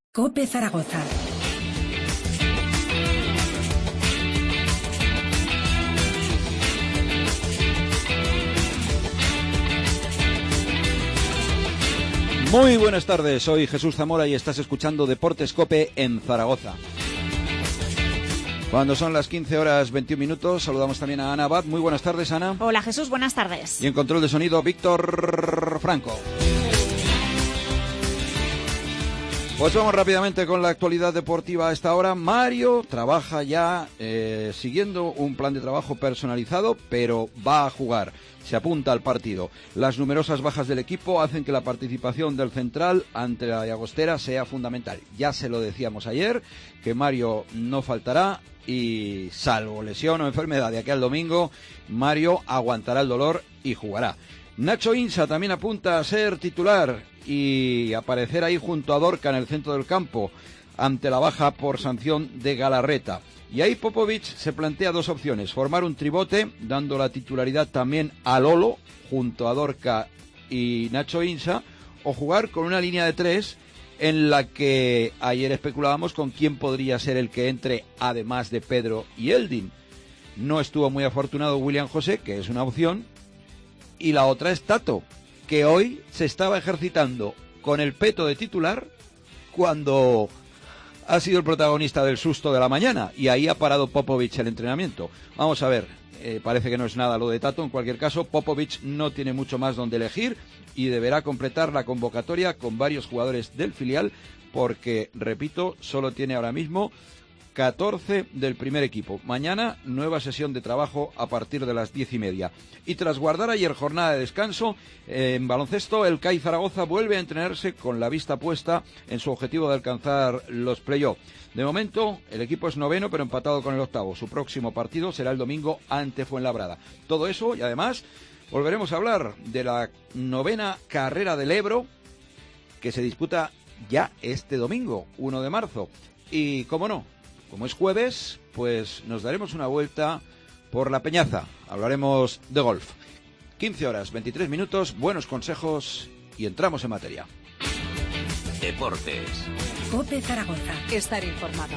COPE Zaragoza. Muy buenas tardes, soy Jesús Zamora y estás escuchando Deportes COPE en Zaragoza. Cuando son las 15:21, saludamos también a Ana Abad. Muy buenas tardes, Ana. Hola, Jesús, buenas tardes. Y en control de sonido, Víctor Franco. Pues vamos rápidamente con la actualidad deportiva a esta hora. Mario trabaja ya siguiendo un plan de trabajo personalizado, pero va a jugar. Se apunta al partido. Las numerosas bajas del equipo hacen que la participación del central ante la Llagostera sea fundamental. Ya se lo decíamos ayer, que Mario no faltará y, salvo lesión o enfermedad de aquí al domingo, Mario aguantará el dolor y jugará. Nacho Insa también apunta a ser titular y aparecer ahí junto a Dorca en el centro del campo ante la baja por sanción de Galarreta. Y ahí Popovic se plantea dos opciones: formar un tribote, dando la titularidad también a Lolo junto a Dorca y Nacho Insa, o jugar con una línea de tres en la que ayer especulábamos con quién podría ser el que entre además de Pedro y Eldin. No estuvo muy afortunado William José, que es una opción, y la otra es Tato, que hoy se estaba ejercitando con el peto de titular cuando ha sido el protagonista del susto de la mañana, y ahí ha parado Popovic el entrenamiento. Vamos a ver, parece que no es nada lo de Tato. En cualquier caso, Popovic no tiene mucho más donde elegir y deberá completar la convocatoria con varios jugadores del filial porque, repito, solo tiene ahora mismo 14 del primer equipo. Mañana, nueva sesión de trabajo a partir de las 10:30. Y tras guardar ayer jornada de descanso, en baloncesto, el CAI Zaragoza vuelve a entrenarse con la vista puesta en su objetivo de alcanzar los play-off. De momento, el equipo es noveno, pero empatado con el octavo. Su próximo partido será el domingo ante Fuenlabrada. Todo eso, y además, volveremos a hablar de la 9ª carrera del Ebro, que se disputa ya este domingo, 1 de marzo. Y, cómo no, como es jueves, pues nos daremos una vuelta por La Peñaza. Hablaremos de golf. 15:23, buenos consejos y entramos en materia. Deportes. COPE Zaragoza. Estar informado.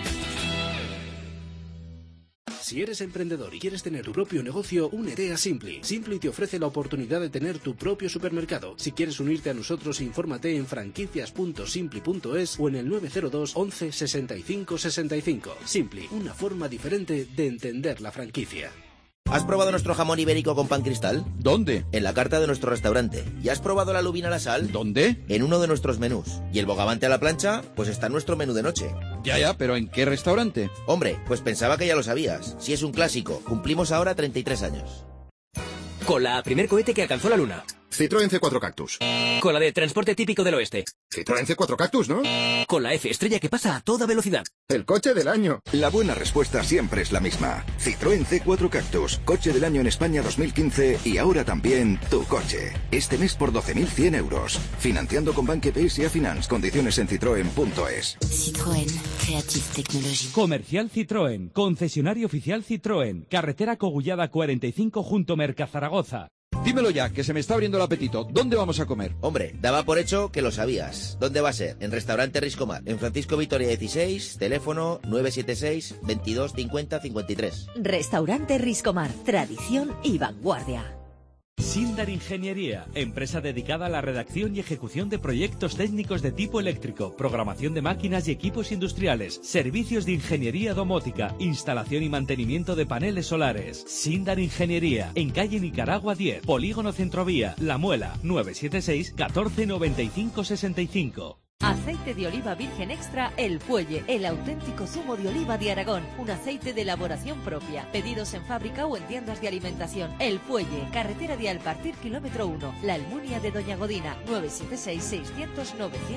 Si eres emprendedor y quieres tener tu propio negocio, únete a Simply. Simply te ofrece la oportunidad de tener tu propio supermercado. Si quieres unirte a nosotros, infórmate en franquicias.simply.es o en el 902 11 65 65. Simply, una forma diferente de entender la franquicia. ¿Has probado nuestro jamón ibérico con pan cristal? ¿Dónde? En la carta de nuestro restaurante. ¿Y has probado la lubina a la sal? ¿Dónde? En uno de nuestros menús. ¿Y el bogavante a la plancha? Pues está en nuestro menú de noche. Ya, pero ¿en qué restaurante? Hombre, pues pensaba que ya lo sabías. Si es un clásico, cumplimos ahora 33 años. Con la primer cohete que alcanzó la luna. Citroën C4 Cactus. Con la de transporte típico del oeste. Citroën C4 Cactus, ¿no? Con la F estrella que pasa a toda velocidad. El coche del año. La buena respuesta siempre es la misma. Citroën C4 Cactus, coche del año en España 2015 y ahora también tu coche. Este mes por 12.100 euros. Financiando con Banque PSA Finance. Condiciones en citroen.es. Citroën. Creative Technology. Comercial Citroën. Concesionario oficial Citroën. Carretera Cogullada 45 junto Mercazaragoza. Dímelo ya, que se me está abriendo el apetito. ¿Dónde vamos a comer? Hombre, daba por hecho que lo sabías. ¿Dónde va a ser? En Restaurante Riscomar. En Francisco Vitoria 16, teléfono 976 22 50 53. Restaurante Riscomar. Tradición y vanguardia. Sindar Ingeniería, empresa dedicada a la redacción y ejecución de proyectos técnicos de tipo eléctrico, programación de máquinas y equipos industriales, servicios de ingeniería domótica, instalación y mantenimiento de paneles solares. Sindar Ingeniería, en calle Nicaragua 10, Polígono Centrovía, La Muela, 976 14 95 65. Aceite de oliva virgen extra El Fuelle, el auténtico zumo de oliva de Aragón, un aceite de elaboración propia. Pedidos en fábrica o en tiendas de alimentación. El Fuelle, carretera de Alpartir, kilómetro 1, La Almunia de Doña Godina, 976 600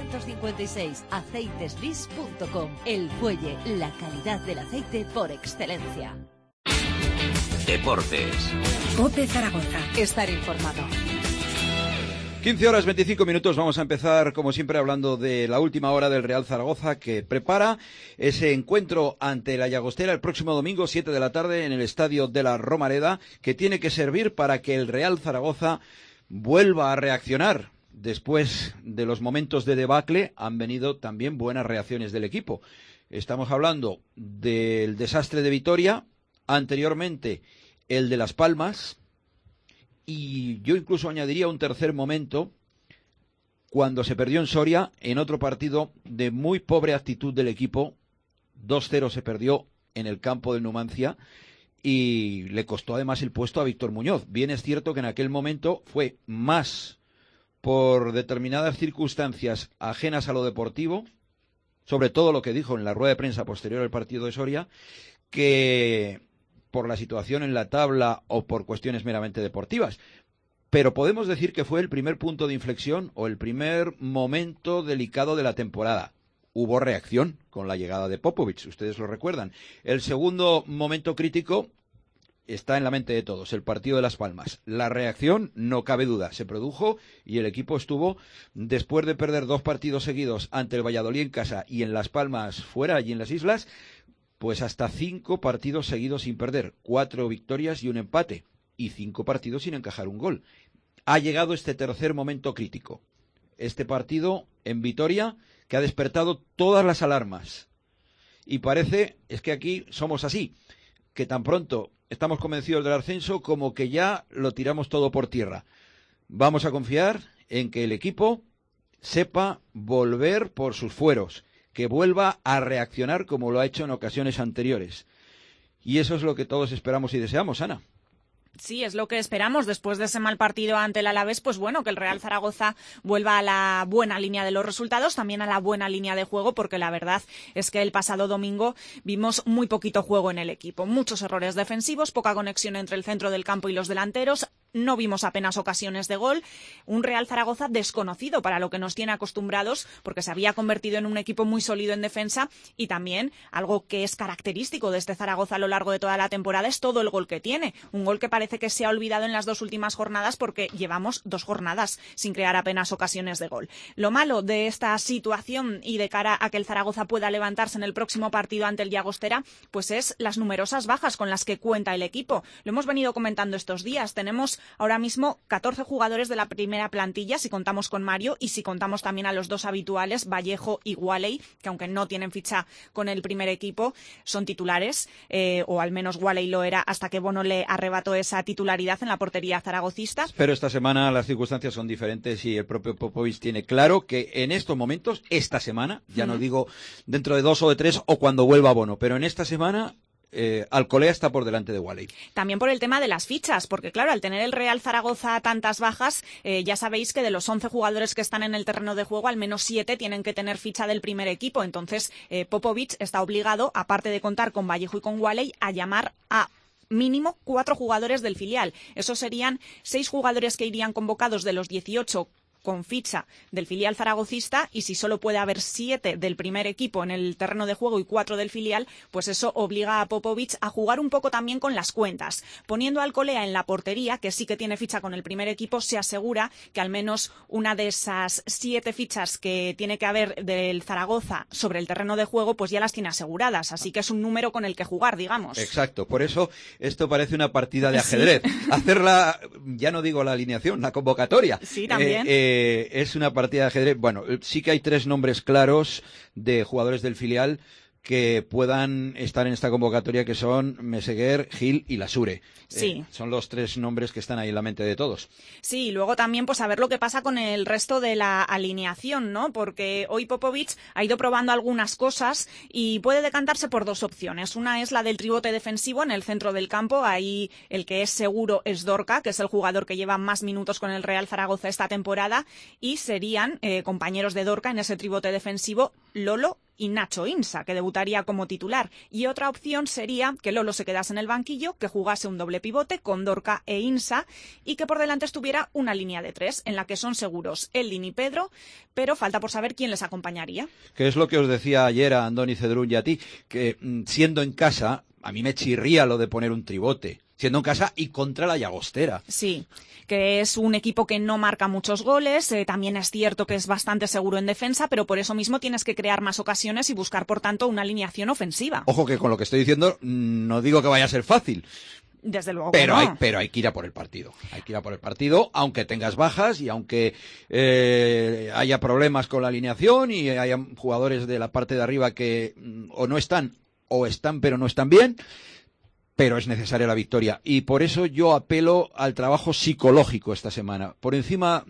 956, aceitesris.com. El Fuelle, la calidad del aceite por excelencia. Deportes. COPE Zaragoza. Estar informado. 15:25, vamos a empezar como siempre hablando de la última hora del Real Zaragoza, que prepara ese encuentro ante la Llagostera el próximo domingo 7 de la tarde en el estadio de la Romareda, que tiene que servir para que el Real Zaragoza vuelva a reaccionar, después de los momentos de debacle han venido también buenas reacciones del equipo. Estamos hablando del desastre de Vitoria, anteriormente el de Las Palmas, y yo incluso añadiría un tercer momento cuando se perdió en Soria, en otro partido de muy pobre actitud del equipo. 2-0 se perdió en el campo del Numancia y le costó además el puesto a Víctor Muñoz. Bien es cierto que en aquel momento fue más por determinadas circunstancias ajenas a lo deportivo, sobre todo lo que dijo en la rueda de prensa posterior al partido de Soria, que por la situación en la tabla o por cuestiones meramente deportivas. Pero podemos decir que fue el primer punto de inflexión o el primer momento delicado de la temporada. Hubo reacción con la llegada de Popovic, ustedes lo recuerdan. El segundo momento crítico está en la mente de todos, el partido de Las Palmas. La reacción, no cabe duda, se produjo y el equipo estuvo, después de perder 2 partidos seguidos ante el Valladolid en casa y en Las Palmas fuera, allí en las islas, pues hasta 5 partidos seguidos sin perder, 4 victorias y un empate, y 5 partidos sin encajar un gol. Ha llegado este tercer momento crítico. Este partido en Vitoria que ha despertado todas las alarmas. Y parece, es que aquí somos así, que tan pronto estamos convencidos del ascenso como que ya lo tiramos todo por tierra. Vamos a confiar en que el equipo sepa volver por sus fueros, que vuelva a reaccionar como lo ha hecho en ocasiones anteriores. Y eso es lo que todos esperamos y deseamos, Ana. Sí, es lo que esperamos después de ese mal partido ante el Alavés, pues bueno, que el Real Zaragoza vuelva a la buena línea de los resultados, también a la buena línea de juego, porque la verdad es que el pasado domingo vimos muy poquito juego en el equipo, muchos errores defensivos, poca conexión entre el centro del campo y los delanteros, no vimos apenas ocasiones de gol, un Real Zaragoza desconocido para lo que nos tiene acostumbrados, porque se había convertido en un equipo muy sólido en defensa y también algo que es característico de este Zaragoza a lo largo de toda la temporada es todo el gol que tiene, un gol que parece que se ha olvidado en las 2 últimas jornadas porque llevamos 2 jornadas sin crear apenas ocasiones de gol. Lo malo de esta situación y de cara a que el Zaragoza pueda levantarse en el próximo partido ante el Llagostera, pues es las numerosas bajas con las que cuenta el equipo. Lo hemos venido comentando estos días. Tenemos ahora mismo 14 jugadores de la primera plantilla, si contamos con Mario y si contamos también a los 2 habituales, Vallejo y Walley, que aunque no tienen ficha con el primer equipo, son titulares, o al menos Walley lo era hasta que Bono le arrebató esa titularidad en la portería zaragocista. Pero esta semana las circunstancias son diferentes y el propio Popovic tiene claro que en estos momentos, esta semana, ya no digo dentro de 2 o de 3 o cuando vuelva Bono, pero en esta semana Alcolea está por delante de Walley. También por el tema de las fichas, porque claro, al tener el Real Zaragoza tantas bajas, ya sabéis que de los 11 jugadores que están en el terreno de juego, al menos 7 tienen que tener ficha del primer equipo. Entonces, Popovic está obligado, aparte de contar con Vallejo y con Walley, a llamar a mínimo 4 jugadores del filial. Esos serían 6 jugadores que irían convocados de los 18 con ficha del filial zaragocista, y si solo puede haber 7 del primer equipo en el terreno de juego y 4 del filial, pues eso obliga a Popovic a jugar un poco también con las cuentas. Poniendo a Alcolea en la portería, que sí que tiene ficha con el primer equipo, se asegura que al menos una de esas 7 fichas que tiene que haber del Zaragoza sobre el terreno de juego, pues ya las tiene aseguradas, así que es un número con el que jugar, digamos. Exacto, por eso esto parece una partida de ajedrez. Sí. Hacerla, ya no digo la alineación, la convocatoria. Sí, también. Es una partida de ajedrez. Bueno, sí que hay 3 nombres claros de jugadores del filial que puedan estar en esta convocatoria, que son Meseguer, Gil y Lasure. Sí. Son los 3 nombres que están ahí en la mente de todos. Sí, y luego también pues a ver lo que pasa con el resto de la alineación, ¿no? Porque hoy Popovic ha ido probando algunas cosas y puede decantarse por 2 opciones. Una es la del tribote defensivo en el centro del campo. Ahí el que es seguro es Dorca, que es el jugador que lleva más minutos con el Real Zaragoza esta temporada, y serían compañeros de Dorca en ese tribote defensivo Lolo y Nacho Insa, que debutaría como titular. Y otra opción sería que Lolo se quedase en el banquillo, que jugase un doble pivote con Dorca e Insa y que por delante estuviera una línea de 3 en la que son seguros Eldin y Pedro, pero falta por saber quién les acompañaría. Que es lo que os decía ayer a Andoni Cedrún y a ti, que siendo en casa, a mí me chirría lo de poner un tribote. Siendo en casa y contra la Llagostera. Sí, que es un equipo que no marca muchos goles, también es cierto que es bastante seguro en defensa, pero por eso mismo tienes que crear más ocasiones y buscar, por tanto, una alineación ofensiva. Ojo que con lo que estoy diciendo no digo que vaya a ser fácil, Desde luego pero que no. Pero hay que ir a por el partido. Hay que ir a por el partido, aunque tengas bajas y aunque haya problemas con la alineación y haya jugadores de la parte de arriba que o no están, o están pero no están bien. Pero es necesaria la victoria. Y por eso yo apelo al trabajo psicológico esta semana. Por encima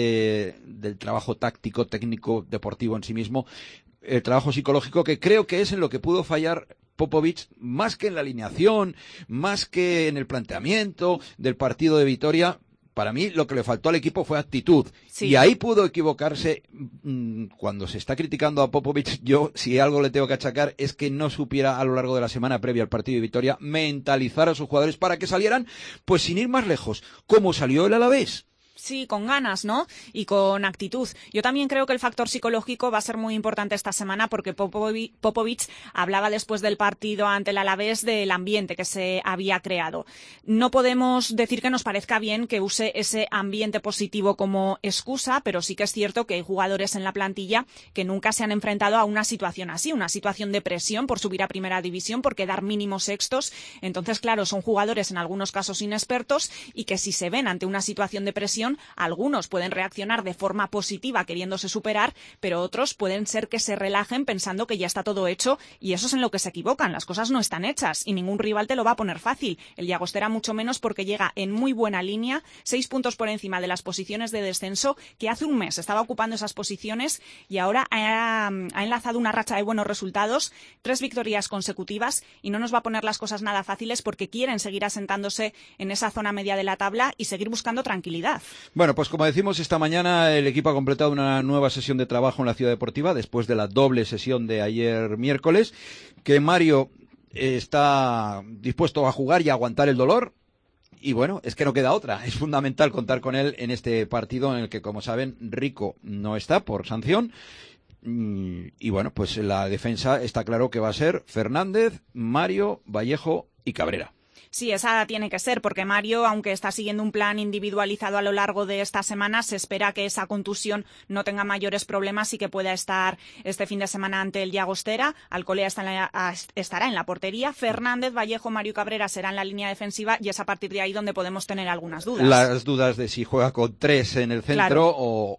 del trabajo táctico, técnico, deportivo en sí mismo, el trabajo psicológico, que creo que es en lo que pudo fallar Popovic, más que en la alineación, más que en el planteamiento del partido de Vitoria. Para mí lo que le faltó al equipo fue actitud. Sí. Y ahí pudo equivocarse. Cuando se está criticando a Popovic, yo si algo le tengo que achacar es que no supiera a lo largo de la semana previa al partido de Vitoria mentalizar a sus jugadores para que salieran, pues sin ir más lejos, como salió el Alavés. Sí, con ganas, ¿no? Y con actitud. Yo también creo que el factor psicológico va a ser muy importante esta semana porque Popovic hablaba después del partido ante el Alavés del ambiente que se había creado. No podemos decir que nos parezca bien que use ese ambiente positivo como excusa, pero sí que es cierto que hay jugadores en la plantilla que nunca se han enfrentado a una situación así, una situación de presión por subir a primera división, por quedar mínimos sextos. Entonces, claro, son jugadores en algunos casos inexpertos y que si se ven ante una situación de presión, algunos pueden reaccionar de forma positiva queriéndose superar, pero otros pueden ser que se relajen pensando que ya está todo hecho y eso es en lo que se equivocan. Las cosas no están hechas y ningún rival te lo va a poner fácil. El Llagostera mucho menos porque llega en muy buena línea, 6 puntos por encima de las posiciones de descenso, que hace un mes estaba ocupando esas posiciones y ahora ha enlazado una racha de buenos resultados, 3 victorias consecutivas y no nos va a poner las cosas nada fáciles porque quieren seguir asentándose en esa zona media de la tabla y seguir buscando tranquilidad. Bueno, pues como decimos, esta mañana el equipo ha completado una nueva sesión de trabajo en la Ciudad Deportiva después de la doble sesión de ayer miércoles, que Mario está dispuesto a jugar y a aguantar el dolor. Y bueno, es que no queda otra. Es fundamental contar con él en este partido en el que, como saben, Rico no está por sanción. Y bueno, pues la defensa está claro que va a ser Fernández, Mario, Vallejo y Cabrera. Sí, esa tiene que ser, porque Mario, aunque está siguiendo un plan individualizado a lo largo de esta semana, se espera que esa contusión no tenga mayores problemas y que pueda estar este fin de semana ante el Llagostera. Alcolea estará en la portería. Fernández, Vallejo, Mario Cabrera serán la línea defensiva y es a partir de ahí donde podemos tener algunas dudas. Las dudas de si juega con 3 en el centro, claro,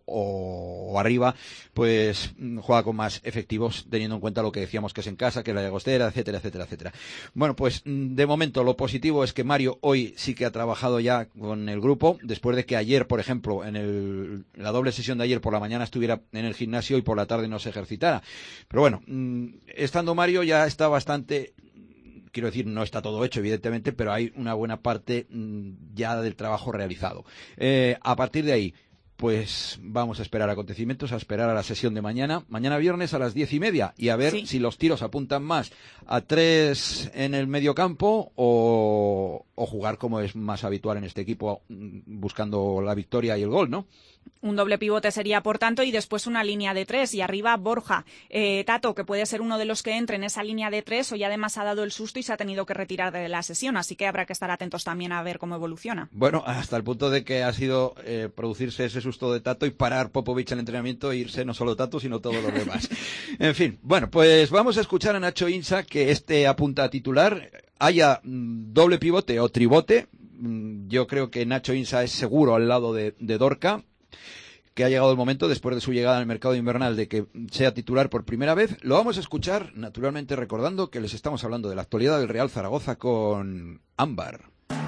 o arriba, pues juega con más efectivos, teniendo en cuenta lo que decíamos que es en casa, que es la Llagostera, etcétera, etcétera, etcétera. Bueno, pues de momento lo positivo es que Mario hoy sí que ha trabajado ya con el grupo, después de que ayer, por ejemplo, en la doble sesión de ayer por la mañana estuviera en el gimnasio y por la tarde no se ejercitara. Pero bueno, estando Mario ya está bastante, quiero decir, no está todo hecho, evidentemente, pero hay una buena parte ya del trabajo realizado. A partir de ahí, pues vamos a esperar acontecimientos, a esperar a la sesión de mañana viernes a las 10:30, y a ver si los tiros apuntan más a 3 en el mediocampo o jugar como es más habitual en este equipo, buscando la victoria y el gol, ¿no? Un doble pivote sería, por tanto, y después una línea de 3 y arriba Borja. Tato, que puede ser uno de los que entre en esa línea de 3, hoy además ha dado el susto y se ha tenido que retirar de la sesión, así que habrá que estar atentos también a ver cómo evoluciona. Bueno, hasta el punto de que ha sido producirse ese susto de Tato y parar Popovic el entrenamiento e irse no solo Tato, sino todos los demás. En fin, bueno, pues vamos a escuchar a Nacho Insa, que apunta a titular. Haya doble pivote o tribote, yo creo que Nacho Insa es seguro al lado de Dorca, que ha llegado el momento, después de su llegada al mercado invernal, de que sea titular por primera vez. Lo vamos a escuchar, naturalmente recordando que les estamos hablando de la actualidad del Real Zaragoza con Ámbar.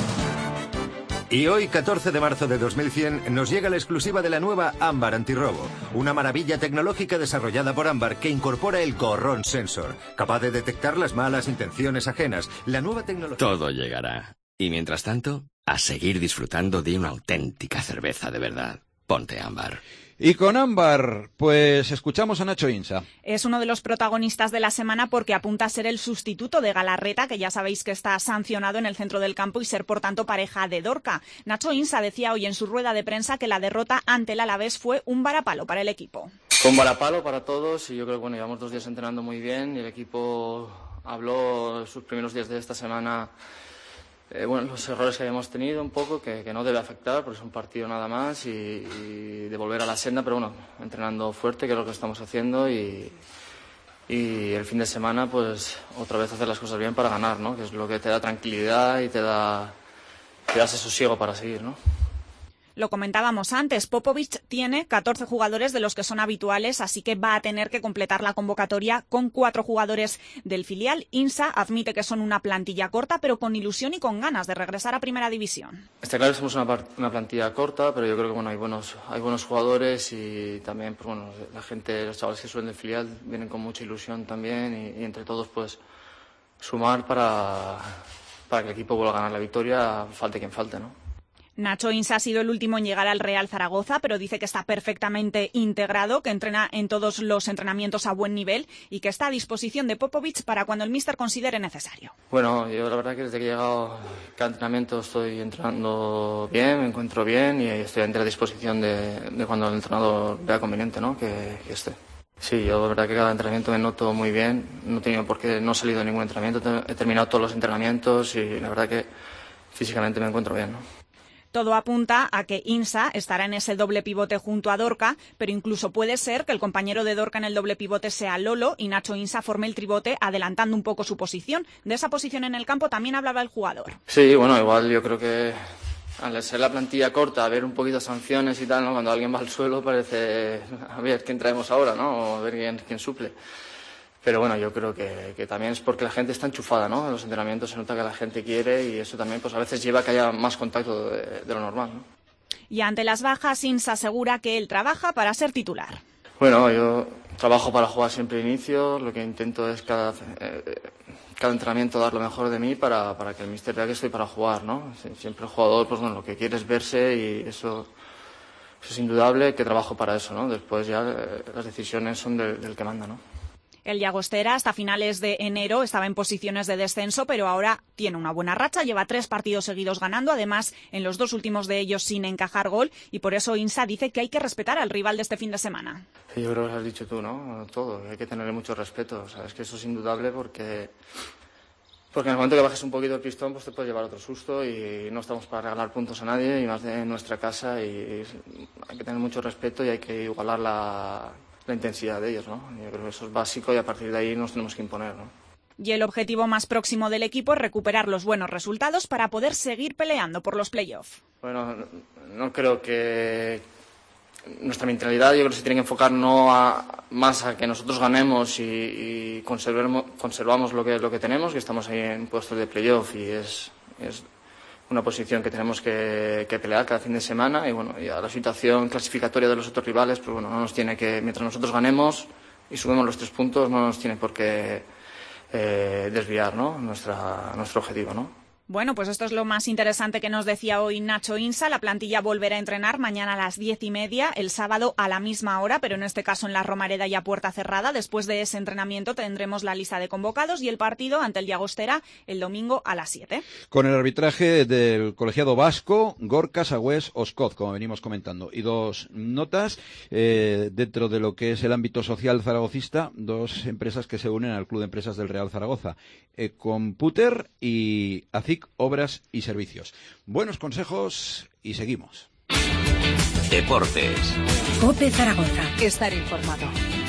Y hoy, 14 de marzo de 2100, nos llega la exclusiva de la nueva Ámbar Antirrobo, una maravilla tecnológica desarrollada por Ámbar que incorpora el Corrón Sensor, capaz de detectar las malas intenciones ajenas. La nueva tecnología... Todo llegará. Y mientras tanto, a seguir disfrutando de una auténtica cerveza de verdad. Ponte Ámbar. Y con Ámbar, pues escuchamos a Nacho Insa. Es uno de los protagonistas de la semana porque apunta a ser el sustituto de Galarreta, que ya sabéis que está sancionado en el centro del campo, y ser por tanto pareja de Dorca. Nacho Insa decía hoy en su rueda de prensa que la derrota ante el Alavés fue un varapalo para el equipo. Fue un varapalo para todos y yo creo que llevamos 2 días entrenando muy bien y el equipo habló sus primeros días de esta semana. Los errores que habíamos tenido un poco, que no debe afectar porque es un partido nada más y de volver a la senda, pero bueno, entrenando fuerte, que es lo que estamos haciendo y y el fin de semana pues otra vez hacer las cosas bien para ganar, ¿no? Que es lo que te da tranquilidad y te da ese sosiego para seguir, ¿no? Lo comentábamos antes, Popovic tiene 14 jugadores de los que son habituales, así que va a tener que completar la convocatoria con 4 jugadores del filial. INSA admite que son una plantilla corta, pero con ilusión y con ganas de regresar a Primera División. Está claro que somos una plantilla corta, pero yo creo que bueno, hay buenos jugadores y también pues, bueno, la gente, los chavales que suelen del filial vienen con mucha ilusión también y entre todos pues sumar para que el equipo vuelva a ganar la victoria, falte quien falte, ¿no? Nacho Insa ha sido el último en llegar al Real Zaragoza, pero dice que está perfectamente integrado, que entrena en todos los entrenamientos a buen nivel y que está a disposición de Popovic para cuando el míster considere necesario. Bueno, yo la verdad que desde que he llegado cada entrenamiento estoy entrenando bien, me encuentro bien y estoy a entera disposición de cuando el entrenador vea conveniente, ¿no? que esté. Sí, yo la verdad que cada entrenamiento me noto muy bien, no he tenido por qué no he salido de ningún entrenamiento, he terminado todos los entrenamientos y la verdad que físicamente me encuentro bien, ¿no? Todo apunta a que Insa estará en ese doble pivote junto a Dorca, pero incluso puede ser que el compañero de Dorca en el doble pivote sea Lolo y Nacho Insa forme el tribote adelantando un poco su posición. De esa posición en el campo también hablaba el jugador. Sí, bueno, igual yo creo que al ser la plantilla corta, ver un poquito sanciones y tal, ¿no? Cuando alguien va al suelo parece a ver quién traemos ahora, ¿no? O a ver quién suple. Pero bueno, yo creo que también es porque la gente está enchufada, ¿no? En los entrenamientos se nota que la gente quiere y eso también pues a veces lleva a que haya más contacto de lo normal, ¿no? Y ante las bajas, Insa asegura que él trabaja para ser titular. Bueno, yo trabajo para jugar siempre de inicio, lo que intento es cada entrenamiento dar lo mejor de mí para que el míster vea que estoy para jugar, ¿no? Siempre el jugador, pues bueno, lo que quiere es verse y eso es indudable que trabajo para eso, ¿no? Después ya las decisiones son del que manda, ¿no? El Llagostera hasta finales de enero estaba en posiciones de descenso, pero ahora tiene una buena racha, lleva 3 partidos seguidos ganando, además en los 2 últimos de ellos sin encajar gol, y por eso Insa dice que hay que respetar al rival de este fin de semana. Sí, yo creo que lo has dicho tú, ¿no? Todo, hay que tenerle mucho respeto, o sea, es que eso es indudable porque en el momento que bajes un poquito el pistón pues te puede llevar otro susto y no estamos para regalar puntos a nadie y más de nuestra casa y hay que tener mucho respeto y hay que igualar la intensidad de ellos, ¿no? Yo creo que eso es básico y a partir de ahí nos tenemos que imponer, ¿no? Y el objetivo más próximo del equipo es recuperar los buenos resultados para poder seguir peleando por los playoffs. Bueno, no creo que nuestra mentalidad, yo creo que se tiene que enfocar más a que nosotros ganemos y conservamos lo que tenemos, que estamos ahí en puestos de playoff y es una posición que tenemos que pelear cada fin de semana y bueno, ya la situación clasificatoria de los otros rivales, pues bueno, no nos tiene que, mientras nosotros ganemos y subimos los 3 puntos, no nos tiene por qué desviar, ¿no? nuestro objetivo, ¿no? Bueno, pues esto es lo más interesante que nos decía hoy Nacho Insa. La plantilla volverá a entrenar mañana a las 10:30, el sábado a la misma hora, pero en este caso en la Romareda y a puerta cerrada. Después de ese entrenamiento tendremos la lista de convocados y el partido ante el Llagostera el domingo a las 7. Con el arbitraje del colegiado vasco, Gorka, Sagüés, Oscoz, como venimos comentando. Y 2 notas dentro de lo que es el ámbito social zaragocista, 2 empresas que se unen al Club de Empresas del Real Zaragoza. Computer y ACIC Obras y Servicios. Buenos consejos y seguimos. Deportes. COPE Zaragoza. Estar informado.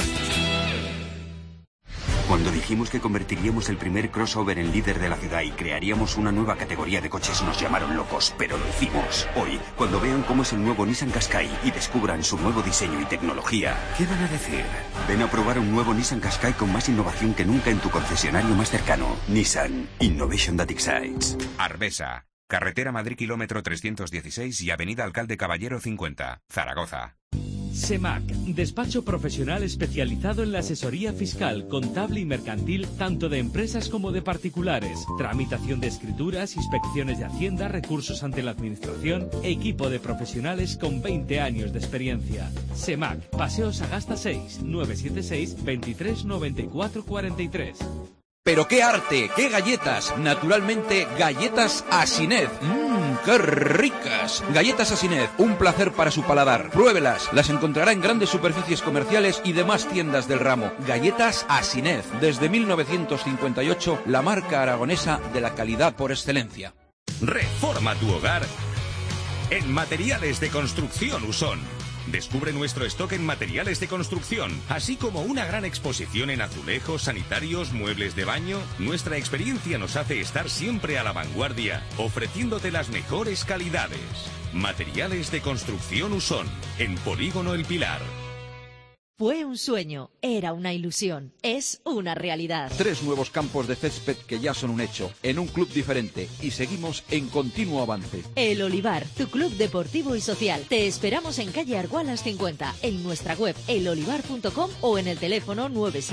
Cuando dijimos que convertiríamos el primer crossover en líder de la ciudad y crearíamos una nueva categoría de coches, nos llamaron locos, pero lo hicimos. Hoy, cuando vean cómo es el nuevo Nissan Qashqai y descubran su nuevo diseño y tecnología, ¿qué van a decir? Ven a probar un nuevo Nissan Qashqai con más innovación que nunca en tu concesionario más cercano. Nissan. Innovation that excites. Arbesa. Carretera Madrid kilómetro 316 y Avenida Alcalde Caballero 50, Zaragoza. SEMAC, despacho profesional especializado en la asesoría fiscal, contable y mercantil, tanto de empresas como de particulares. Tramitación de escrituras, inspecciones de Hacienda, recursos ante la Administración, equipo de profesionales con 20 años de experiencia. SEMAC, Paseo Sagasta 6, 976 23 94 43. Pero qué arte, qué galletas, naturalmente galletas Asinet. ¡Qué ricas! Galletas Asinet, un placer para su paladar. Pruébelas, las encontrará en grandes superficies comerciales y demás tiendas del ramo. Galletas Asinet, desde 1958, la marca aragonesa de la calidad por excelencia. Reforma tu hogar en Materiales de Construcción Usón. Descubre nuestro stock en materiales de construcción, así como una gran exposición en azulejos, sanitarios, muebles de baño. Nuestra experiencia nos hace estar siempre a la vanguardia, ofreciéndote las mejores calidades. Materiales de construcción Usón, en Polígono El Pilar. Fue un sueño, era una ilusión, es una realidad. 3 nuevos campos de césped que ya son un hecho, en un club diferente, y seguimos en continuo avance. El Olivar, tu club deportivo y social. Te esperamos en calle Argualas 50, en nuestra web elolivar.com o en el teléfono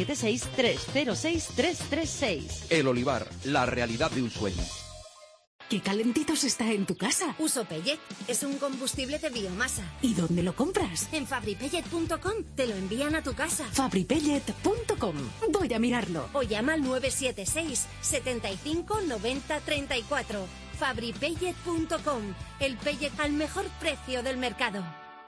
976-306-336. El Olivar, la realidad de un sueño. ¿Qué calentitos está en tu casa? Uso Pellet. Es un combustible de biomasa. ¿Y dónde lo compras? En fabripellet.com. Te lo envían a tu casa. Fabripellet.com. Voy a mirarlo. O llama al 976 75 90 34. Fabripellet.com. El pellet al mejor precio del mercado.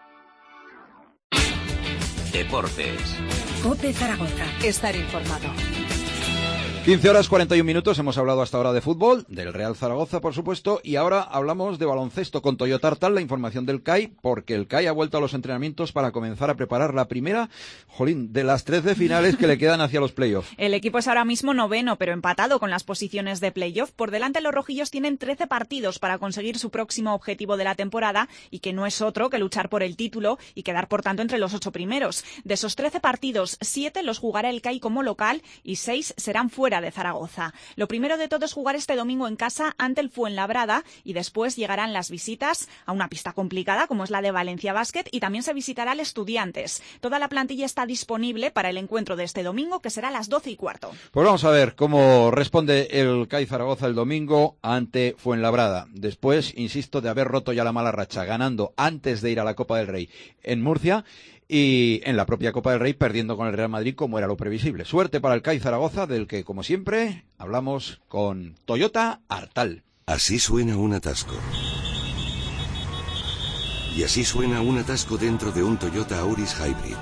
Deportes. COPE Zaragoza. Estar informado. 15 horas 41 minutos, hemos hablado hasta ahora de fútbol, del Real Zaragoza, por supuesto, y ahora hablamos de baloncesto con Toyota Artal, la información del CAI, porque el CAI ha vuelto a los entrenamientos para comenzar a preparar la primera, de las 13 finales que le quedan hacia los playoffs. El equipo es ahora mismo 9º, pero empatado con las posiciones de playoff. Por delante los rojillos tienen 13 partidos para conseguir su próximo objetivo de la temporada, y que no es otro que luchar por el título y quedar, por tanto, entre los 8 primeros. De esos 13 partidos, 7 los jugará el CAI como local y 6 serán fuera de Zaragoza. Lo primero de todo es jugar este domingo en casa ante el Fuenlabrada y después llegarán las visitas a una pista complicada como es la de Valencia Basket y también se visitará al Estudiantes. Toda la plantilla está disponible para el encuentro de este domingo que será a las 12:15. Pues vamos a ver cómo responde el CAI Zaragoza el domingo ante Fuenlabrada. Después, insisto, de haber roto ya la mala racha, ganando antes de ir a la Copa del Rey en Murcia, y en la propia Copa del Rey perdiendo con el Real Madrid como era lo previsible. Suerte para el CAI Zaragoza, del que, como siempre, hablamos con Toyota Artal. Así suena un atasco. Y así suena un atasco dentro de un Toyota Auris Hybrid.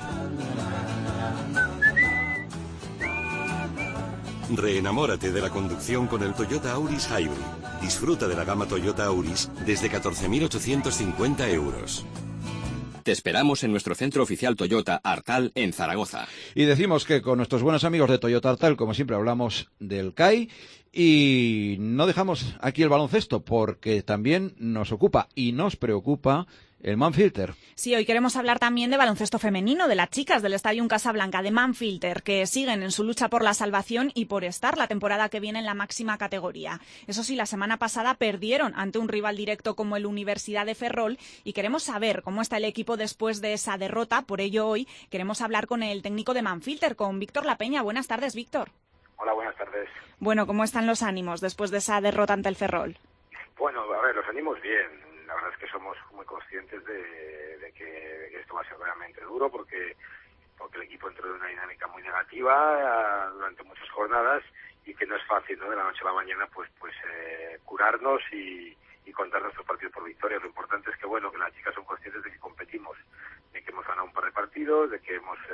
Reenamórate de la conducción con el Toyota Auris Hybrid. Disfruta de la gama Toyota Auris desde 14.850 euros. Te esperamos en nuestro centro oficial Toyota Artal en Zaragoza. Y decimos que con nuestros buenos amigos de Toyota Artal, como siempre, hablamos del CAI y no dejamos aquí el baloncesto porque también nos ocupa y nos preocupa el Manfilter. Sí, hoy queremos hablar también de baloncesto femenino, de las chicas del Estadio Casablanca, de Manfilter, que siguen en su lucha por la salvación y por estar la temporada que viene en la máxima categoría. Eso sí, la semana pasada perdieron ante un rival directo como el Universidad de Ferrol y queremos saber cómo está el equipo después de esa derrota. Por ello, hoy queremos hablar con el técnico de Manfilter, con Víctor Lapeña. Buenas tardes, Víctor. Hola, buenas tardes. Bueno, ¿cómo están los ánimos después de esa derrota ante el Ferrol? Bueno, a ver, los ánimos bien. La verdad es que somos muy conscientes de que esto va a ser realmente duro porque el equipo entró en una dinámica muy negativa durante muchas jornadas y que no es fácil, ¿no? De la noche a la mañana pues curarnos y contar nuestros partidos por victoria. Lo importante es que bueno, que las chicas son conscientes de que competimos, de que hemos ganado un par de partidos, de que hemos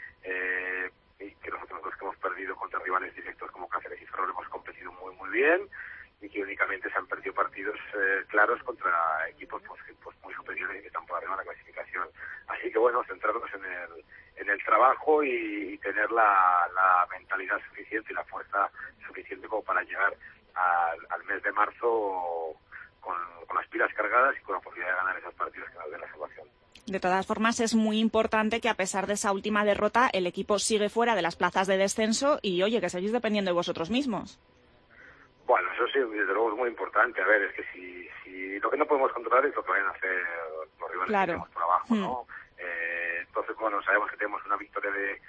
que nosotros los que hemos perdido contra rivales directos como Cáceres y Ferrol hemos competido muy muy bien y que únicamente se han perdido partidos claros contra equipos pues muy superiores y que están por arriba de la clasificación. Así que bueno, centrarnos en el trabajo y tener la mentalidad suficiente y la fuerza suficiente como para llegar al mes de marzo con las pilas cargadas y con la posibilidad de ganar esos partidos que nos den la salvación. De todas formas, es muy importante que a pesar de esa última derrota, el equipo sigue fuera de las plazas de descenso y, oye, que seguís dependiendo de vosotros mismos. Bueno, eso sí, desde luego es muy importante. A ver, es que si lo que no podemos controlar es lo que vayan a hacer los rivales que tenemos por abajo, ¿no? Entonces, bueno, sabemos que tenemos una victoria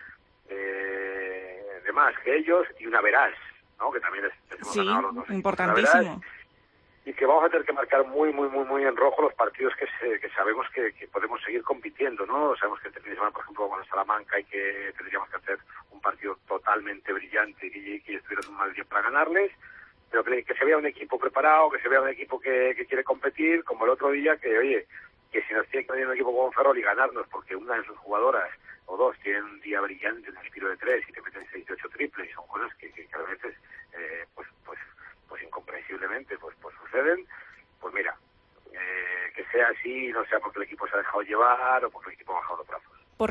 de más que ellos y una veraz, ¿no? Que también les hemos ganado los dos. Importantísimo. Y que vamos a tener que marcar muy en rojo los partidos que sabemos que podemos seguir compitiendo, ¿no? Sabemos que este fin de semana, por ejemplo, con el Salamanca tendríamos que hacer un partido totalmente brillante y que estuvieran un mal día para ganarles, pero que se vea un equipo preparado, que se vea un equipo que quiere competir, como el otro día, que oye, que si nos tiene que venir un equipo como Ferrol y ganarnos porque una de sus jugadoras o dos tienen un día brillante en el tiro de 3 y te meten 6 de 8 triples, y son cosas que a veces pues incomprensiblemente pues suceden, pues mira, que sea así, no sea porque el equipo se ha dejado llevar o porque el equipo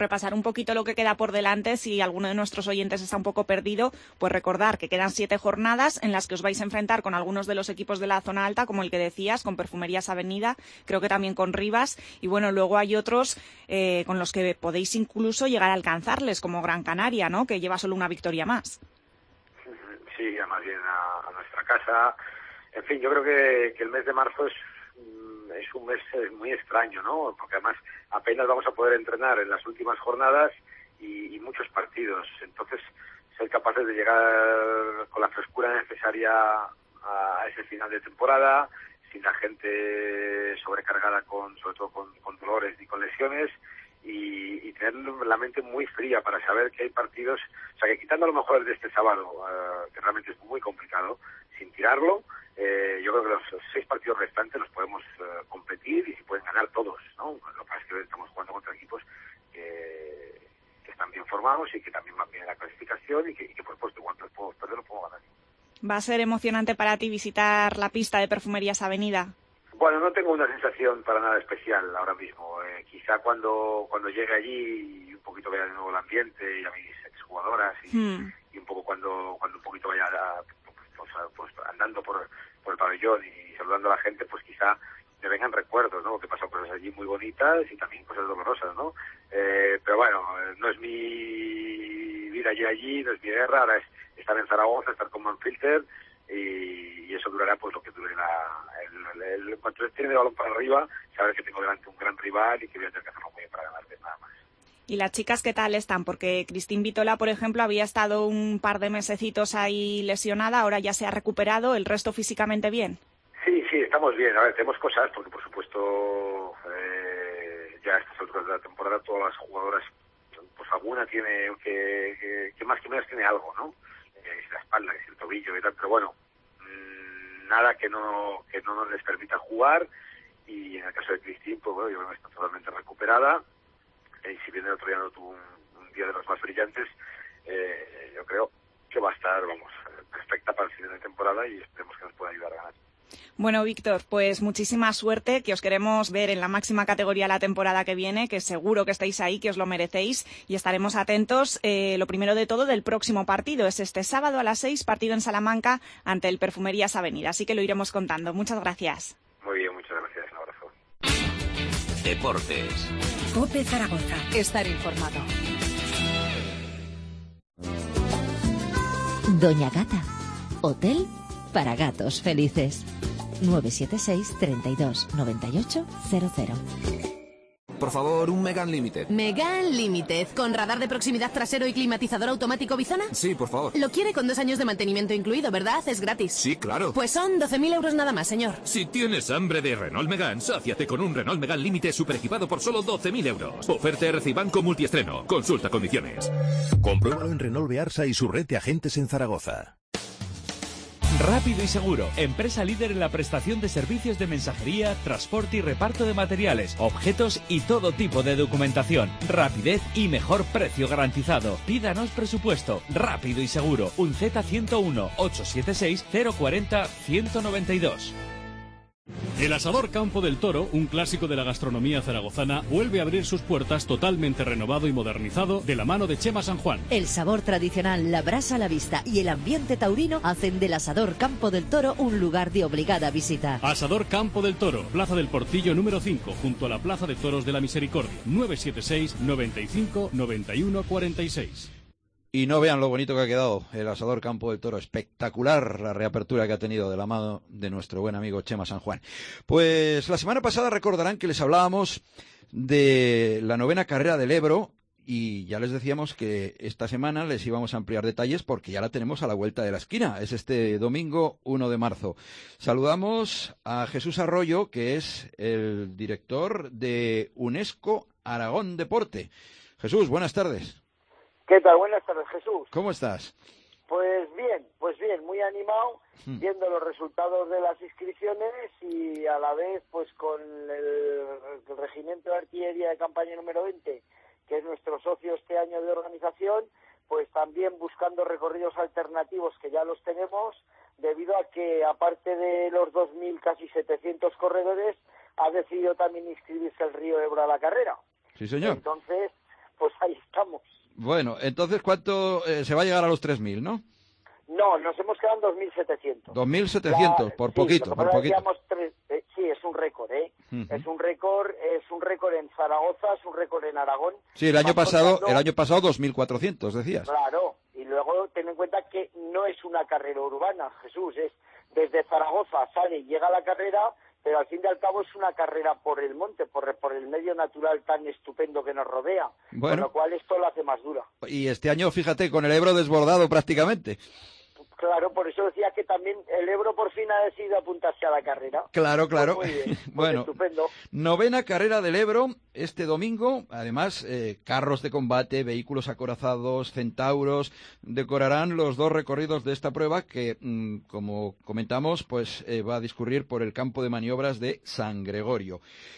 repasar un poquito lo que queda por delante, si alguno de nuestros oyentes está un poco perdido, pues recordar que quedan 7 jornadas en las que os vais a enfrentar con algunos de los equipos de la zona alta, como el que decías, con Perfumerías Avenida, creo que también con Rivas, y bueno, luego hay otros con los que podéis incluso llegar a alcanzarles, como Gran Canaria, ¿no?, que lleva solo una victoria más. Sí, más bien a nuestra casa. En fin, yo creo que el mes de marzo es un mes muy extraño, ¿no? Porque además apenas vamos a poder entrenar en las últimas jornadas y muchos partidos. Entonces, ser capaces de llegar con la frescura necesaria a ese final de temporada, sin la gente sobrecargada sobre todo con dolores y con lesiones, y tener la mente muy fría para saber que hay partidos, o sea, que quitando a lo mejor el de este sábado, que realmente es muy complicado, sin tirarlo, yo creo que los 6 partidos restantes los podemos competir y se pueden ganar todos, ¿no? Lo que pasa es que estamos jugando contra equipos que están bien formados y que también van bien en la clasificación y que por supuesto, cuando los podemos perder, los podemos ganar. ¿Va a ser emocionante para ti visitar la pista de Perfumerías Avenida? Bueno, no tengo una sensación para nada especial ahora mismo. Quizá cuando llegue allí y un poquito vea de nuevo el ambiente y a mis exjugadoras y un poco cuando un poquito vaya pues andando por el pabellón y saludando a la gente, pues quizá me vengan recuerdos, ¿no? Que pasan cosas allí muy bonitas y también cosas dolorosas, ¿no? Pero bueno, no es mi vida allí, no es mi guerra, ahora es estar en Zaragoza, estar con Manfilter y eso durará pues lo que dure cuando tiene el balón para arriba, saber que tengo delante un gran rival y que voy a tener que hacerlo muy bien para ganarte, nada más. ¿Y las chicas qué tal están? Porque Cristín Vitola, por ejemplo, había estado un par de mesecitos ahí lesionada, ahora ya se ha recuperado, ¿el resto físicamente bien? Sí, estamos bien. A ver, tenemos cosas, porque por supuesto ya a estas alturas de la temporada todas las jugadoras, pues alguna tiene que más que menos tiene algo, ¿no? Es la espalda, es el tobillo y tal, pero bueno, nada que no nos les permita jugar, y en el caso de Cristín, pues bueno, yo creo que está totalmente recuperada. Y si bien el otro día no tuvo un día de los más brillantes, yo creo que va a estar, perfecta para el final de temporada y esperemos que nos pueda ayudar a ganar. Bueno, Víctor, pues muchísima suerte, que os queremos ver en la máxima categoría la temporada que viene, que seguro que estáis ahí, que os lo merecéis, y estaremos atentos, lo primero de todo, del próximo partido. Es este sábado a las 6, partido en Salamanca ante el Perfumerías Avenida, así que lo iremos contando. Muchas gracias. Muy bien, muchas gracias, un abrazo. Deportes. COPE Zaragoza. Estar informado. Doña Gata. Hotel para gatos felices. 976 32 98 00. Por favor, un Megane Limited. Megane Limited, con radar de proximidad trasero y climatizador automático Bizona. Sí, por favor. Lo quiere con 2 años de mantenimiento incluido, ¿verdad? Es gratis. Sí, claro. Pues son 12.000 euros nada más, señor. Si tienes hambre de Renault Megane, sáciate con un Renault Megane Limited super equipado por solo 12.000 euros. Oferta RC Banco multiestreno. Consulta condiciones. Compruébalo en Renault Bearsa y su red de agentes en Zaragoza. Rápido y Seguro, empresa líder en la prestación de servicios de mensajería, transporte y reparto de materiales, objetos y todo tipo de documentación. Rapidez y mejor precio garantizado. Pídanos presupuesto. Rápido y Seguro. Un Z101 876 040 192. El Asador Campo del Toro, un clásico de la gastronomía zaragozana, vuelve a abrir sus puertas totalmente renovado y modernizado de la mano de Chema San Juan. El sabor tradicional, la brasa a la vista y el ambiente taurino hacen del Asador Campo del Toro un lugar de obligada visita. Asador Campo del Toro, Plaza del Portillo número 5, junto a la Plaza de Toros de la Misericordia. 976 95 91 46. Y no vean lo bonito que ha quedado el Asador Campo del Toro. Espectacular la reapertura que ha tenido de la mano de nuestro buen amigo Chema San Juan. Pues la semana pasada recordarán que les hablábamos de la 9ª carrera del Ebro y ya les decíamos que esta semana les íbamos a ampliar detalles porque ya la tenemos a la vuelta de la esquina. Es este domingo 1 de marzo. Saludamos a Jesús Arroyo, que es el director de UNESCO Aragón Deporte. Jesús, buenas tardes. ¿Qué tal? Buenas tardes, Jesús. ¿Cómo estás? Pues bien, muy animado, viendo los resultados de las inscripciones y a la vez pues con el Regimiento de Artillería de Campaña número 20, que es nuestro socio este año de organización, pues también buscando recorridos alternativos que ya los tenemos, debido a que aparte de los 2.000 casi 700 corredores, ha decidido también inscribirse el Río Ebro a la carrera. Sí, señor. Entonces, pues ahí estamos. Bueno, entonces, ¿cuánto se va a llegar a los 3.000, no? No, nos hemos quedado en 2.700. 2.700, por poquito, por poquito. Sí, es un récord, ¿eh? Es un récord en Zaragoza, es un récord en Aragón. Sí, el año pasado 2.400, decías. Claro, y luego ten en cuenta que no es una carrera urbana, Jesús, es desde Zaragoza sale y llega a la carrera, pero al fin y al cabo es una carrera por el monte, por el medio natural tan estupendo que nos rodea, bueno, con lo cual esto lo hace más dura. Y este año, fíjate, con el Ebro desbordado prácticamente. Claro, por eso decía que también el Ebro por fin ha decidido apuntarse a la carrera. Claro. Pues muy bien, bueno, estupendo. 9ª carrera del Ebro este domingo. Además, carros de combate, vehículos acorazados, centauros, decorarán los 2 recorridos de esta prueba que, como comentamos, pues va a discurrir por el campo de maniobras de San Gregorio.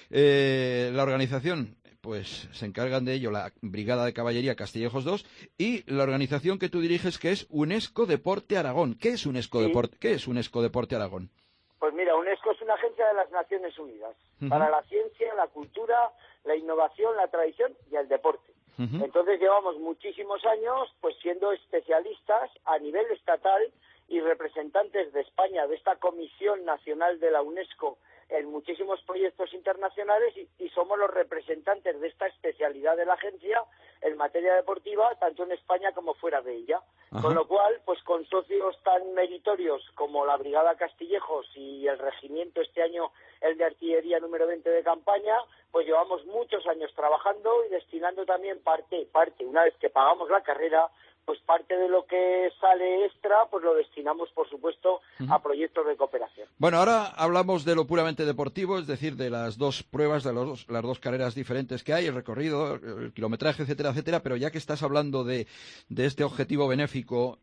La organización, pues se encargan de ello la Brigada de Caballería Castillejos 2 y la organización que tú diriges, que es UNESCO Deporte Aragón. ¿Qué es UNESCO Deporte Aragón? Pues mira, UNESCO es una agencia de las Naciones Unidas para la ciencia, la cultura, la innovación, la tradición y el deporte. Entonces llevamos muchísimos años pues siendo especialistas a nivel estatal y representantes de España, de esta Comisión Nacional de la UNESCO, en muchísimos proyectos internacionales y somos los representantes de esta especialidad de la agencia en materia deportiva, tanto en España como fuera de ella. Ajá. Con lo cual, pues con socios tan meritorios como la Brigada Castillejos y el regimiento este año, el de artillería número 20 de campaña, pues llevamos muchos años trabajando y destinando también parte, una vez que pagamos la carrera, pues parte de lo que sale extra, pues lo destinamos, por supuesto, a proyectos de cooperación. Bueno, ahora hablamos de lo puramente deportivo, es decir, de las 2 pruebas, de las dos carreras diferentes que hay, el recorrido, el kilometraje, etcétera, etcétera, pero ya que estás hablando de este objetivo benéfico,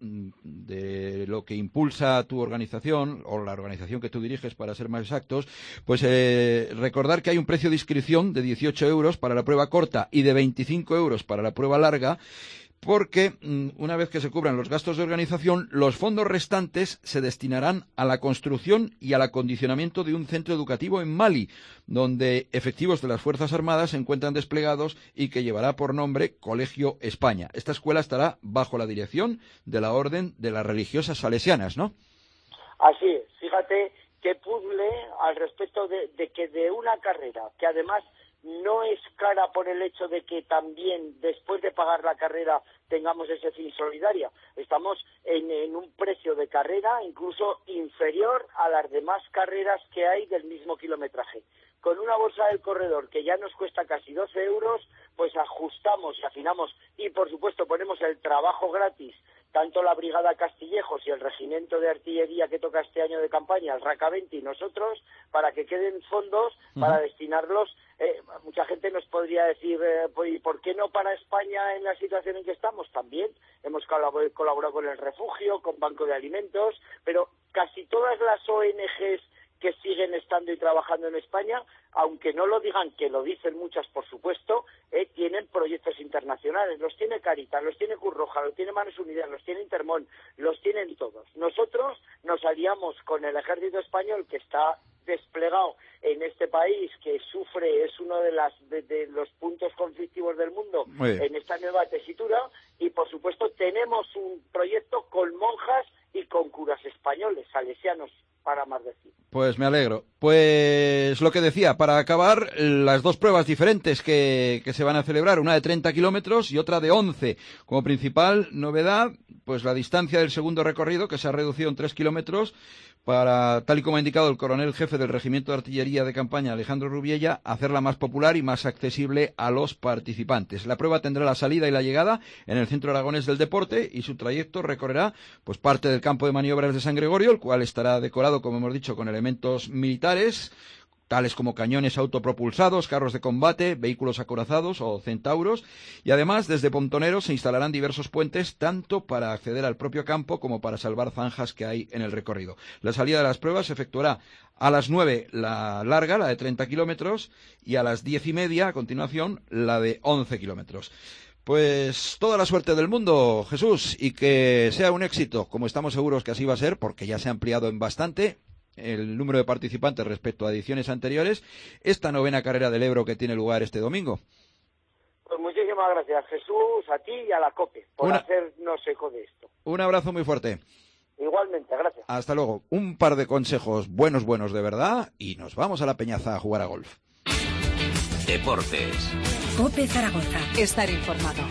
de lo que impulsa tu organización, o la organización que tú diriges, para ser más exactos, pues recordar que hay un precio de inscripción de 18 euros para la prueba corta y de 25 euros para la prueba larga, porque una vez que se cubran los gastos de organización, los fondos restantes se destinarán a la construcción y al acondicionamiento de un centro educativo en Mali, donde efectivos de las Fuerzas Armadas se encuentran desplegados y que llevará por nombre Colegio España. Esta escuela estará bajo la dirección de la Orden de las Religiosas Salesianas, ¿no? Así es. Fíjate qué puzzle al respecto de que de una carrera que además no es cara por el hecho de que también después de pagar la carrera tengamos ese fin solidario. Estamos en un precio de carrera incluso inferior a las demás carreras que hay del mismo kilometraje. Con una bolsa del corredor que ya nos cuesta casi 12 euros, pues ajustamos y afinamos y por supuesto ponemos el trabajo gratis, tanto la Brigada Castillejos y el Regimiento de Artillería que toca este año de campaña, el RACA 20 y nosotros, para que queden fondos para destinarlos. Mucha gente nos podría decir, pues, ¿por qué no para España en la situación en que estamos? También hemos colaborado con el Refugio, con Banco de Alimentos, pero casi todas las ONGs que siguen estando y trabajando en España, aunque no lo digan, que lo dicen muchas, por supuesto, tienen proyectos internacionales, los tiene Caritas, los tiene Cruz Roja, los tiene Manos Unidas, los tiene Intermón, los tienen todos. Nosotros nos aliamos con el Ejército Español, que está desplegado en este país, que sufre, es uno de los puntos conflictivos del mundo en esta nueva tesitura, y por supuesto tenemos un proyecto con monjas y con curas españoles, salesianos, para más decir. Pues me alegro. Pues lo que decía, para acabar, las 2 pruebas diferentes que se van a celebrar, una de 30 kilómetros y otra de 11. Como principal novedad, pues la distancia del segundo recorrido, que se ha reducido en 3 kilómetros, para, tal y como ha indicado el coronel jefe del Regimiento de Artillería de Campaña, Alejandro Rubiella, hacerla más popular y más accesible a los participantes. La prueba tendrá la salida y la llegada en el Centro Aragonés del Deporte y su trayecto recorrerá pues parte del campo de maniobras de San Gregorio, el cual estará decorado, como hemos dicho, con elementos militares, tales como cañones autopropulsados, carros de combate, vehículos acorazados o centauros, y además desde Pontoneros se instalarán diversos puentes tanto para acceder al propio campo como para salvar zanjas que hay en el recorrido. La salida de las pruebas se efectuará a las 9 la larga, la de 30 kilómetros, y a las 10:30 a continuación la de 11 kilómetros. Pues toda la suerte del mundo, Jesús, y que sea un éxito, como estamos seguros que así va a ser, porque ya se ha ampliado en bastante el número de participantes respecto a ediciones anteriores, esta 9ª carrera del Ebro que tiene lugar este domingo. Pues muchísimas Muchísimas gracias, Jesús, a ti y a la COPE por hacernos eco de esto. Un abrazo muy fuerte. Igualmente, gracias. Hasta luego. Un par de consejos buenos de verdad y nos vamos a la Peñaza a jugar a golf. Deportes. COPE Zaragoza. Estar informado.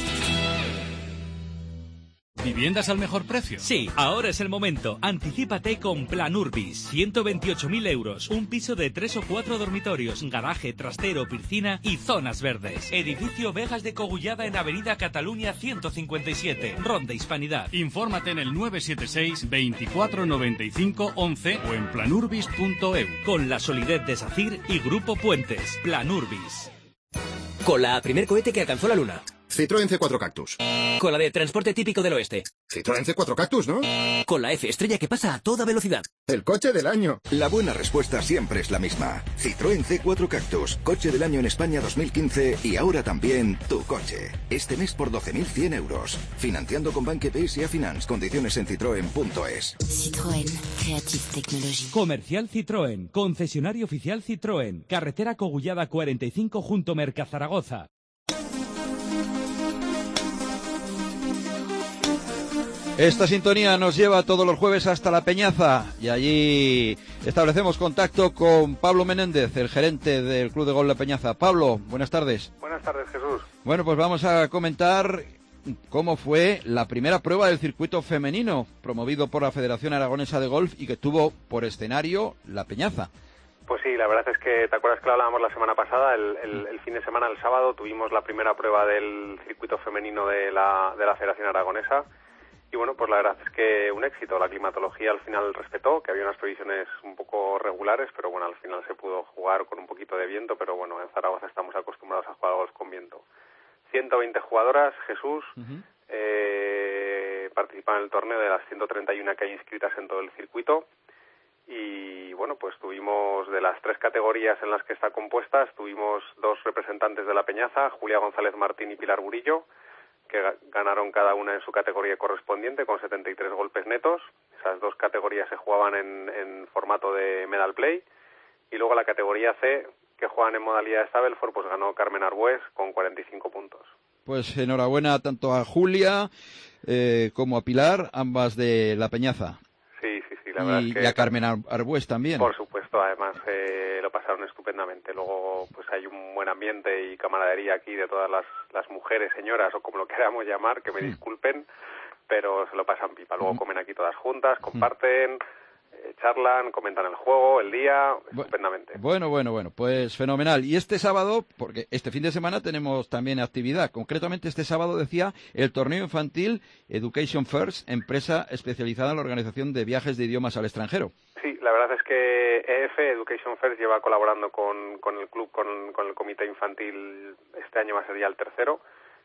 ¿Viviendas al mejor precio? Sí, ahora es el momento. Anticípate con Plan Urbis. 128.000 euros. Un piso de 3 o 4 dormitorios, garaje, trastero, piscina y zonas verdes. Edificio Vegas de Cogullada en Avenida Cataluña 157, Ronda Hispanidad. Infórmate en el 976 24 95 11 o en planurbis.eu. Con la solidez de SACIR y Grupo Puentes. Plan Urbis. Con la primer cohete que alcanzó la Luna. Citroën C4 Cactus. Con la de transporte típico del oeste. Citroën C4 Cactus, ¿no? Con la F estrella que pasa a toda velocidad. El coche del año. La buena respuesta siempre es la misma. Citroën C4 Cactus, coche del año en España 2015 y ahora también tu coche. Este mes por 12.100 euros. Financiando con Banque PSA Finance. Condiciones en citroen.es. Citroën. Creative Technology. Comercial Citroën. Concesionario oficial Citroën. Carretera Cogullada 45 junto Mercazaragoza. Esta sintonía nos lleva todos los jueves hasta La Peñaza y allí establecemos contacto con Pablo Menéndez, el gerente del Club de Golf La Peñaza. Pablo, buenas tardes. Buenas tardes, Jesús. Bueno, pues vamos a comentar cómo fue la primera prueba del circuito femenino promovido por la Federación Aragonesa de Golf y que tuvo por escenario La Peñaza. Pues sí, la verdad es que, ¿te acuerdas que lo hablábamos la semana pasada? El fin de semana, el sábado, tuvimos la primera prueba del circuito femenino de la Federación Aragonesa. Y bueno, pues la verdad es que un éxito. La climatología al final respetó, que había unas previsiones un poco regulares, pero bueno, al final se pudo jugar con un poquito de viento, pero bueno, en Zaragoza estamos acostumbrados a jugar golf con viento. 120 jugadoras, Jesús, participan en el torneo de las 131 que hay inscritas en todo el circuito. Y bueno, pues tuvimos de las 3 categorías en las que está compuesta, tuvimos 2 representantes de La Peñaza, Julia González Martín y Pilar Burillo, que ganaron cada una en su categoría correspondiente con 73 golpes netos. Esas 2 categorías se jugaban en formato de medal play. Y luego la categoría C, que juegan en modalidad de Stableford, pues ganó Carmen Arbués con 45 puntos. Pues enhorabuena tanto a Julia como a Pilar, ambas de La Peñaza. Sí, la verdad es que... Y a Carmen Arbués también. Por supuesto, además lo pasaron estupendamente. Luego pues hay un buen ambiente y camaradería aquí de todas las mujeres, señoras o como lo queramos llamar, que me disculpen, pero se lo pasan pipa. Luego comen aquí todas juntas, comparten, charlan, comentan el juego, el día, estupendamente. Bueno, pues fenomenal. Y este sábado, porque este fin de semana tenemos también actividad, concretamente este sábado decía el torneo infantil Education First, empresa especializada en la organización de viajes de idiomas al extranjero. Sí, la verdad es que EF, Education First, lleva colaborando con el club, con el comité infantil, este año va a ser ya el tercero,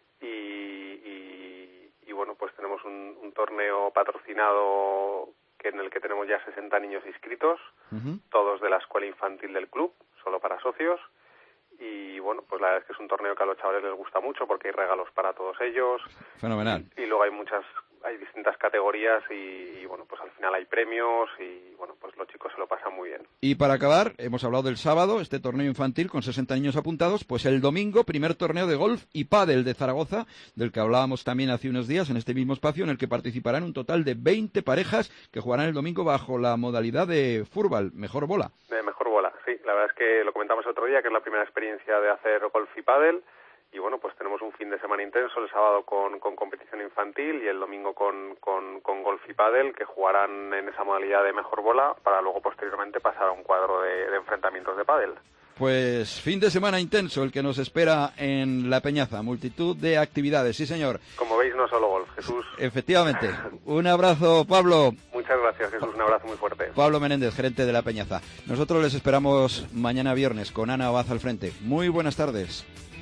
y bueno, pues tenemos un torneo patrocinado en el que tenemos ya 60 niños inscritos, todos de la escuela infantil del club, solo para socios, y bueno, pues la verdad es que es un torneo que a los chavales les gusta mucho porque hay regalos para todos ellos. Fenomenal. Y luego hay distintas categorías y bueno, pues al final hay premios y bueno, pues los chicos se lo pasan muy bien. Y para acabar, hemos hablado del sábado, este torneo infantil con 60 niños apuntados, pues el domingo, primer torneo de golf y pádel de Zaragoza, del que hablábamos también hace unos días en este mismo espacio, en el que participarán un total de 20 parejas que jugarán el domingo bajo la modalidad de furball, mejor bola. De mejor bola, sí, la verdad es que lo comentamos el otro día, que es la primera experiencia de hacer golf y pádel. Y bueno, pues tenemos un fin de semana intenso, el sábado con competición infantil y el domingo con golf y pádel, que jugarán en esa modalidad de mejor bola para luego posteriormente pasar a un cuadro de enfrentamientos de pádel. Pues fin de semana intenso el que nos espera en La Peñaza, multitud de actividades, sí señor. Como veis, no solo golf, Jesús. Efectivamente. Un abrazo, Pablo. Muchas gracias, Jesús, un abrazo muy fuerte. Pablo Menéndez, gerente de La Peñaza. Nosotros les esperamos mañana viernes con Ana Abad al frente. Muy buenas tardes.